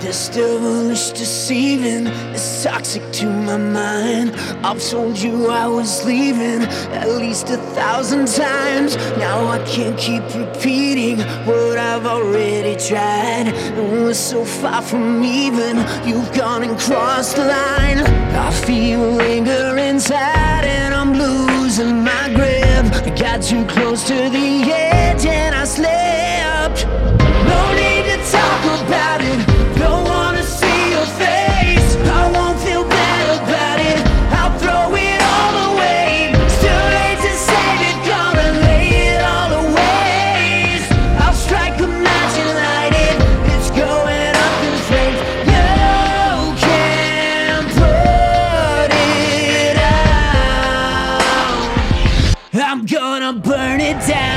This devilish deceiving is toxic to my mind. I've told you I was leaving at least 1,000 times. Now I can't keep repeating what I've already tried. And we're so far from even, you've gone and crossed the line. I feel anger inside and I'm losing my grip. I got too close to the edge and I slipped. No need to talk about it, don't wanna see your face. I won't feel bad about it, I'll throw it all away. It's too late to save it, gonna lay it all away. I'll strike a match and light it, it's going up in flames. You can't put it out, I'm gonna burn it down.